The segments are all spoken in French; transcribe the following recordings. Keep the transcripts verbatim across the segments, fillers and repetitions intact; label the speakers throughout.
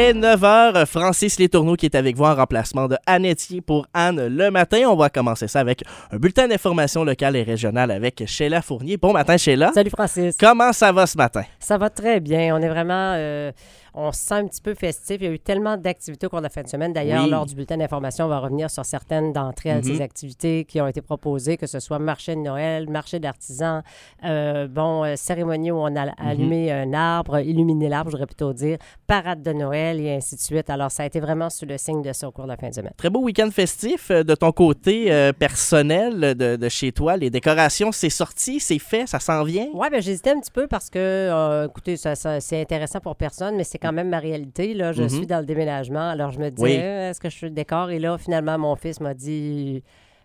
Speaker 1: est neuf heures. Francis Letourneau qui est avec vous en remplacement de Annetier pour Anne le matin. On va commencer ça avec un bulletin d'information locale et régionale avec Sheila Fournier. Bon matin, Sheila.
Speaker 2: Salut, Francis.
Speaker 1: Comment ça va ce matin?
Speaker 2: Ça va très bien. On est vraiment... Euh, on se sent un petit peu festif. Il y a eu tellement d'activités au cours de la fin de semaine. D'ailleurs,
Speaker 1: Oui.
Speaker 2: lors du bulletin d'information, on va revenir sur certaines d'entre elles,
Speaker 1: Mm-hmm.
Speaker 2: ces activités qui ont été proposées, que ce soit marché de Noël, marché d'artisans, euh, bon, euh, cérémonie où on a allumé un arbre, illuminé l'arbre, je voudrais plutôt dire, parade de Noël et ainsi de suite. Alors, ça a été vraiment sous le signe de ça au cours de la fin de semaine.
Speaker 1: Très beau week-end festif. De ton côté euh, personnel, de, de chez toi, les décorations, c'est sorti, c'est fait, ça s'en vient?
Speaker 2: Oui, bien, j'hésitais un petit peu parce que, euh, écoutez, ça, ça, c'est intéressant pour personne, mais c'est quand même ma réalité. Là, je
Speaker 1: Mm-hmm.
Speaker 2: suis dans le déménagement, alors je me disais,
Speaker 1: Oui.
Speaker 2: euh, est-ce que je suis le décor? Et là, finalement, mon fils m'a dit,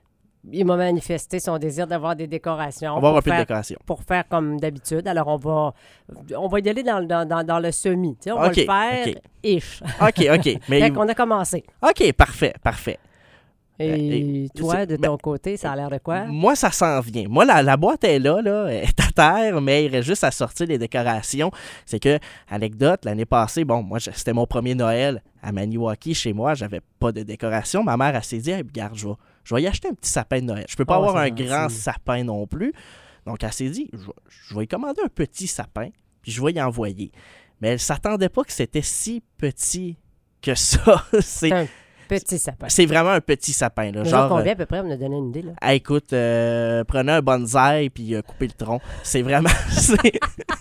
Speaker 2: il m'a manifesté son désir d'avoir des décorations.
Speaker 1: On va avoir un
Speaker 2: pour
Speaker 1: peu de
Speaker 2: faire-
Speaker 1: décoration.
Speaker 2: Pour faire comme d'habitude. Alors, on va, on va y aller dans, dans, dans, dans le semi. Tu sais, on
Speaker 1: OK,
Speaker 2: va le faire,
Speaker 1: OK.
Speaker 2: ish.
Speaker 1: OK, OK. Mais
Speaker 2: Fait qu'on a commencé.
Speaker 1: OK, parfait, parfait.
Speaker 2: Et,
Speaker 1: Euh, et-
Speaker 2: toi,
Speaker 1: c'est-
Speaker 2: de
Speaker 1: ben,
Speaker 2: ton côté, ça a l'air de quoi?
Speaker 1: Moi, ça s'en vient. Moi, la, la boîte est là, là, elle est à terre, mais il reste juste à sortir les décorations. C'est que, anecdote, l'année passée, bon, moi, je- c'était mon premier Noël à Maniwaki chez moi. J'avais pas de décoration. Ma mère, elle s'est dit, hey, regarde, je vais, je vais y acheter un petit sapin de Noël. Je peux pas
Speaker 2: Oh,
Speaker 1: avoir un
Speaker 2: c'est gentil.
Speaker 1: grand sapin non plus. Donc, elle s'est dit, je, vais- je vais y commander un petit sapin, puis je vais y envoyer. Mais elle s'attendait pas que c'était si petit que ça. C'est,
Speaker 2: Un petit sapin.
Speaker 1: c'est vraiment un petit sapin, là.
Speaker 2: Genre,
Speaker 1: Genre,
Speaker 2: combien à peu près? On me donné une idée, là.
Speaker 1: ah, écoute, euh, prenez un bonsaï puis euh, coupez le tronc. C'est vraiment, c'est,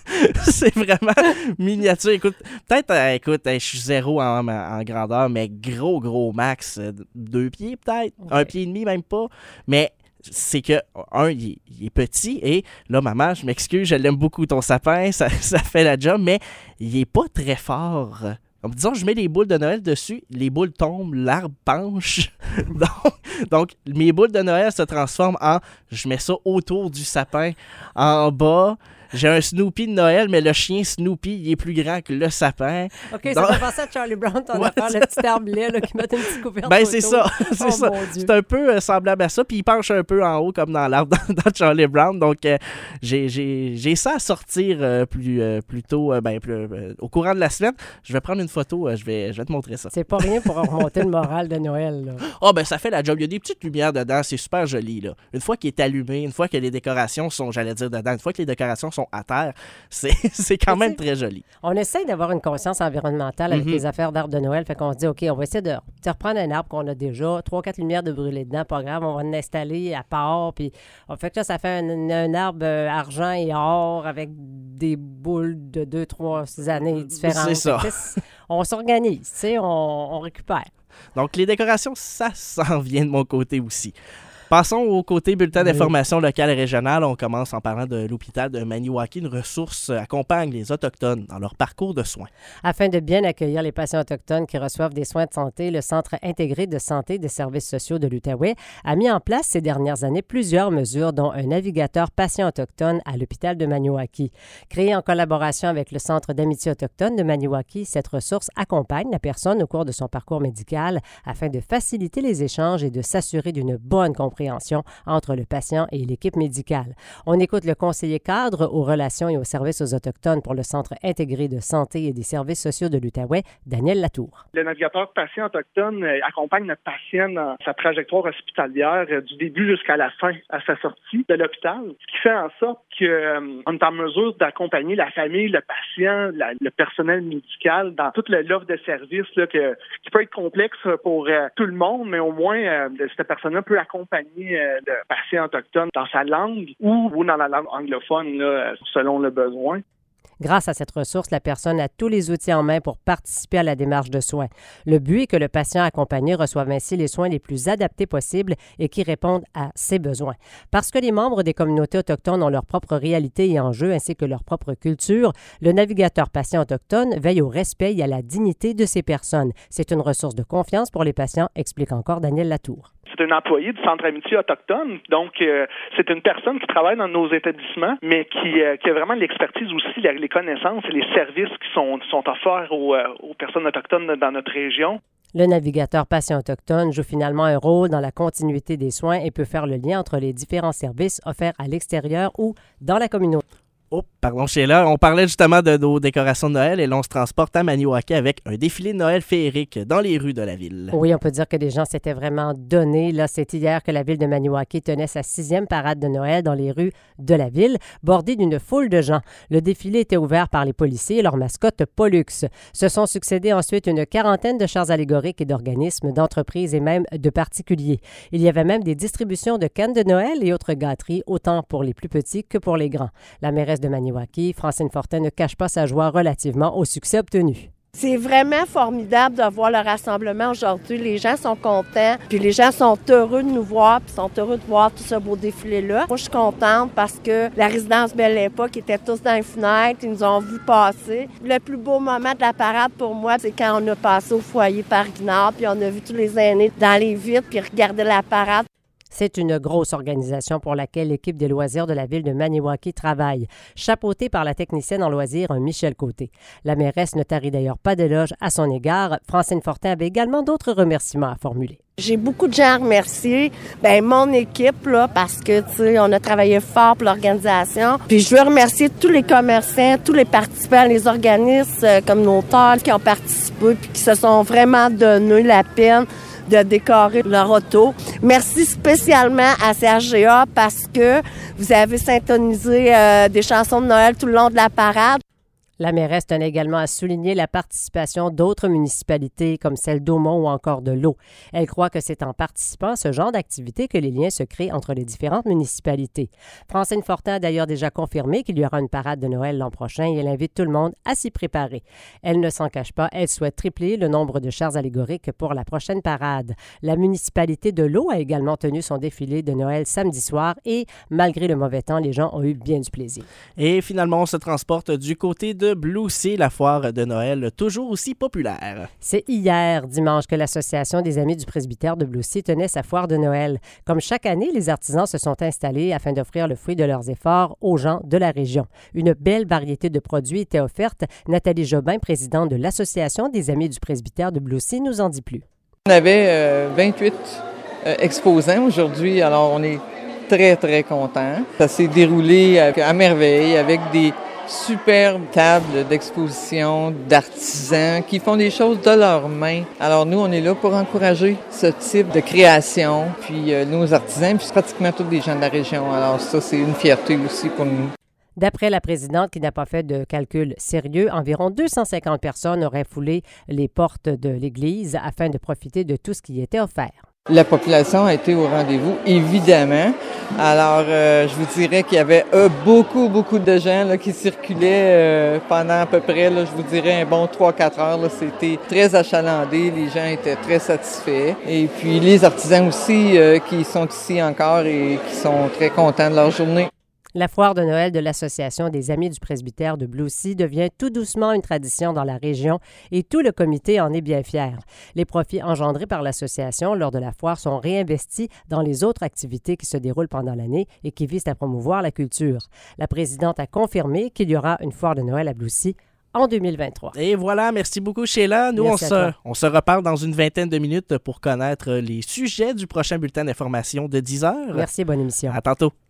Speaker 1: c'est vraiment miniature. Écoute, peut-être, euh, écoute, euh, je suis zéro en, en grandeur, mais gros, gros max, euh, deux pieds peut-être,
Speaker 2: Ok.
Speaker 1: un pied et demi même pas. Mais c'est que, un, il est, il est petit et là, maman, je m'excuse, je l'aime beaucoup ton sapin, ça, ça fait la job, mais il est pas très fort. Donc, disons, je mets les boules de Noël dessus, les boules tombent, l'arbre penche. donc, donc, mes boules de Noël se transforment en, je mets ça autour du sapin, en bas. J'ai un Snoopy de Noël, mais le chien Snoopy, il est plus grand que le sapin.
Speaker 2: OK, ça
Speaker 1: Donc-
Speaker 2: fait penser à Charlie Brown, ton
Speaker 1: Ouais,
Speaker 2: affaire, le petit arbre laid là, qui met une petite couverte
Speaker 1: Ben,
Speaker 2: autour.
Speaker 1: c'est ça. c'est
Speaker 2: Oh,
Speaker 1: ça.
Speaker 2: mon Dieu.
Speaker 1: C'est un peu euh, semblable à ça. Puis il penche un peu en haut, comme dans l'arbre dans, dans Charlie Brown. Donc, euh, j'ai, j'ai, j'ai ça à sortir euh, plus, euh, plus tôt, euh, ben, plus, euh, au courant de la semaine. Je vais prendre une photo, euh, je, vais, je vais te montrer ça.
Speaker 2: C'est pas rien pour remonter le moral de Noël. Là.
Speaker 1: Ah, ben, ça fait la job. Il y a des petites lumières dedans. C'est super joli, là. Une fois qu'il est allumé, une fois que les décorations sont, j'allais dire dedans, une fois que les décorations sont à terre, c'est, c'est quand
Speaker 2: Mais
Speaker 1: même
Speaker 2: c'est-
Speaker 1: très joli.
Speaker 2: On essaye d'avoir une conscience environnementale avec
Speaker 1: Mhm.
Speaker 2: les affaires d'arbres de Noël. Fait qu'on se dit, OK, on va essayer de, de reprendre un arbre qu'on a déjà, trois, quatre lumières de brûler dedans, pas grave, on va l'installer à part. Puis on fait que là, ça fait un, un arbre euh, argent et or avec des boules de deux, trois années différentes.
Speaker 1: C'est ça.
Speaker 2: Fait que, tu sais, on s'organise, tu sais, on, on récupère.
Speaker 1: Donc, les décorations, ça s'en vient de mon côté aussi. Passons au côté bulletin
Speaker 2: Oui.
Speaker 1: d'information locale et régionale. On commence en parlant de l'hôpital de Maniwaki. Une ressource accompagne les Autochtones dans leur parcours de soins.
Speaker 2: Afin de bien accueillir les patients autochtones qui reçoivent des soins de santé, le Centre intégré de santé des services sociaux de l'Outaouais a mis en place ces dernières années plusieurs mesures, dont un navigateur patient autochtone à l'hôpital de Maniwaki. Créé en collaboration avec le Centre d'amitié autochtone de Maniwaki, cette ressource accompagne la personne au cours de son parcours médical afin de faciliter les échanges et de s'assurer d'une bonne compréhension entre le patient et l'équipe médicale. On écoute le conseiller cadre aux relations et aux services aux Autochtones pour le Centre intégré de santé et des services sociaux de l'Outaouais, Daniel Latour.
Speaker 3: Le navigateur patient autochtone euh, accompagne notre patient dans sa trajectoire hospitalière euh, du début jusqu'à la fin, à sa sortie de l'hôpital, ce qui fait en sorte qu'on euh, est en mesure d'accompagner la famille, le patient, la- le personnel médical dans toute le- l'offre de services là, que, qui peut être complexe pour euh, tout le monde, mais au moins, euh, cette personne-là peut accompagner euh, le patient autochtone dans sa langue ou, ou dans la langue anglophone, là, selon le besoin.
Speaker 2: Grâce à cette ressource, la personne a tous les outils en main pour participer à la démarche de soins. Le but est que le patient accompagné reçoive ainsi les soins les plus adaptés possibles et qui répondent à ses besoins. Parce que les membres des communautés autochtones ont leur propre réalité et enjeux ainsi que leur propre culture, le navigateur patient autochtone veille au respect et à la dignité de ces personnes. C'est une ressource de confiance pour les patients, explique encore Daniel Latour.
Speaker 3: C'est un employé du Centre Amitié autochtone, donc euh, c'est une personne qui travaille dans nos établissements, mais qui, euh, qui a vraiment l'expertise aussi, la, les connaissances et les services qui sont, sont offerts aux, euh, aux personnes autochtones dans notre région.
Speaker 2: Le navigateur patient autochtone joue finalement un rôle dans la continuité des soins et peut faire le lien entre les différents services offerts à l'extérieur ou dans la communauté.
Speaker 1: Oh, pardon, Sheila. On parlait justement de nos décorations de Noël et là, on se transporte à Maniwaki avec un défilé de Noël féerique dans les rues de la ville.
Speaker 2: Oui, on peut dire que les gens s'étaient vraiment donnés. Là, c'est hier que la ville de Maniwaki tenait sa sixième parade de Noël dans les rues de la ville, bordée d'une foule de gens. Le défilé était ouvert par les policiers et leur mascotte Pollux. Se sont succédés ensuite une quarantaine de chars allégoriques et d'organismes, d'entreprises et même de particuliers. Il y avait même des distributions de cannes de Noël et autres gâteries, autant pour les plus petits que pour les grands. La mairesse de Maniwaki, Francine Fortin, ne cache pas sa joie relativement au succès obtenu.
Speaker 4: C'est vraiment formidable de voir le rassemblement aujourd'hui. Les gens sont contents, puis les gens sont heureux de nous voir, puis sont heureux de voir tout ce beau défilé-là. Moi, je suis contente parce que la résidence Belle Époque était tous dans les fenêtres, ils nous ont vu passer. Le plus beau moment de la parade pour moi, c'est quand on a passé au foyer Parc-Nord, puis on a vu tous les aînés dans les vitres, puis regarder la parade.
Speaker 2: C'est une grosse organisation pour laquelle l'équipe des loisirs de la ville de Maniwaki travaille, chapeautée par la technicienne en loisirs Michel Côté. La mairesse ne tarit d'ailleurs pas d'éloges à son égard. Francine Fortin avait également d'autres remerciements à formuler.
Speaker 4: J'ai beaucoup de gens à remercier. Ben mon équipe, là, parce que, tu sais, on a travaillé fort pour l'organisation. Puis je veux remercier tous les commerçants, tous les participants, les organismes euh, communautaires qui ont participé puis qui se sont vraiment donné la peine de décorer leur auto. Merci spécialement à C H G A parce que vous avez syntonisé euh, des chansons de Noël tout le long de la parade.
Speaker 2: La mairesse tenait également à souligner la participation d'autres municipalités comme celle d'Aumont ou encore de l'Eau. Elle croit que c'est en participant à ce genre d'activité que les liens se créent entre les différentes municipalités. Francine Fortin a d'ailleurs déjà confirmé qu'il y aura une parade de Noël l'an prochain et elle invite tout le monde à s'y préparer. Elle ne s'en cache pas, elle souhaite tripler le nombre de chars allégoriques pour la prochaine parade. La municipalité de l'Eau a également tenu son défilé de Noël samedi soir et, malgré le mauvais temps, les gens ont eu bien du plaisir.
Speaker 1: Et finalement, on se transporte du côté de Blue Sea, la foire de Noël toujours aussi populaire.
Speaker 2: C'est hier, dimanche, que l'Association des Amis du Presbytère de Blue Sea tenait sa foire de Noël. Comme chaque année, les artisans se sont installés afin d'offrir le fruit de leurs efforts aux gens de la région. Une belle variété de produits était offerte. Nathalie Jobin, présidente de l'Association des Amis du Presbytère de Blue Sea, nous en dit plus.
Speaker 5: On avait euh, vingt-huit euh, exposants aujourd'hui, alors on est très, très contents. Ça s'est déroulé à merveille avec des superbes tables d'exposition d'artisans qui font des choses de leurs mains. Alors nous, on est là pour encourager ce type de création, puis euh, nos artisans, puis pratiquement tous les gens de la région. Alors ça, c'est une fierté aussi pour nous.
Speaker 2: D'après la présidente, qui n'a pas fait de calcul sérieux, environ deux cent cinquante personnes auraient foulé les portes de l'église afin de profiter de tout ce qui était offert.
Speaker 5: La population a été au rendez-vous, évidemment. Alors, euh, je vous dirais qu'il y avait euh, beaucoup, beaucoup de gens là, qui circulaient euh, pendant à peu près, là, je vous dirais, un bon trois à quatre heures. Là. C'était très achalandé, les gens étaient très satisfaits. Et puis, les artisans aussi euh, qui sont ici encore et qui sont très contents de leur journée.
Speaker 2: La foire de Noël de l'Association des Amis du Presbytère de Blue Sea devient tout doucement une tradition dans la région et tout le comité en est bien fier. Les profits engendrés par l'association lors de la foire sont réinvestis dans les autres activités qui se déroulent pendant l'année et qui visent à promouvoir la culture. La présidente a confirmé qu'il y aura une foire de Noël à Blue Sea en deux mille vingt-trois.
Speaker 1: Et voilà, merci beaucoup Sheila. Nous, on se, on se reparle dans une vingtaine de minutes pour connaître les sujets du prochain bulletin d'information de dix heures.
Speaker 2: Merci, bonne émission.
Speaker 1: À tantôt.